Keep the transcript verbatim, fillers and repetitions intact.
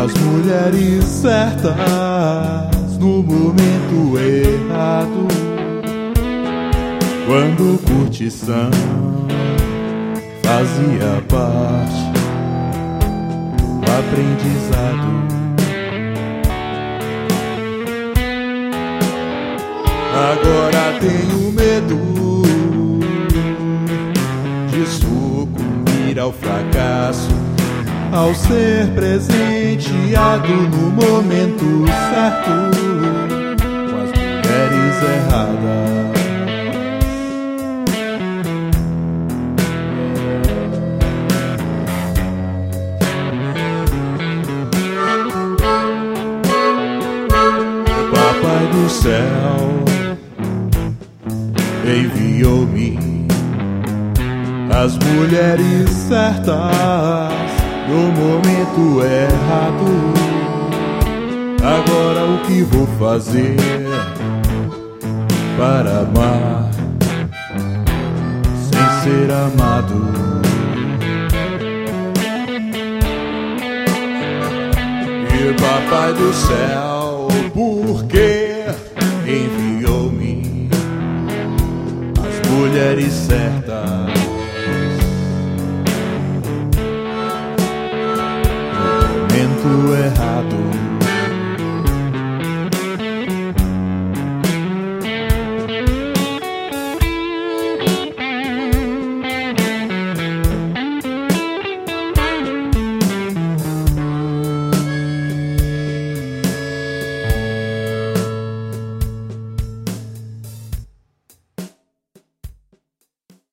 as mulheres certas no momento errado, quando curtição fazia parte do aprendizado. Agora tenho medo de sucumbir ao fracasso, ao ser presenteado no momento certo com as mulheres erradas. Papai do céu enviou-me as mulheres certas no momento errado. Agora o que vou fazer para amar sem ser amado? E papai do céu, por que enviou-me as mulheres certas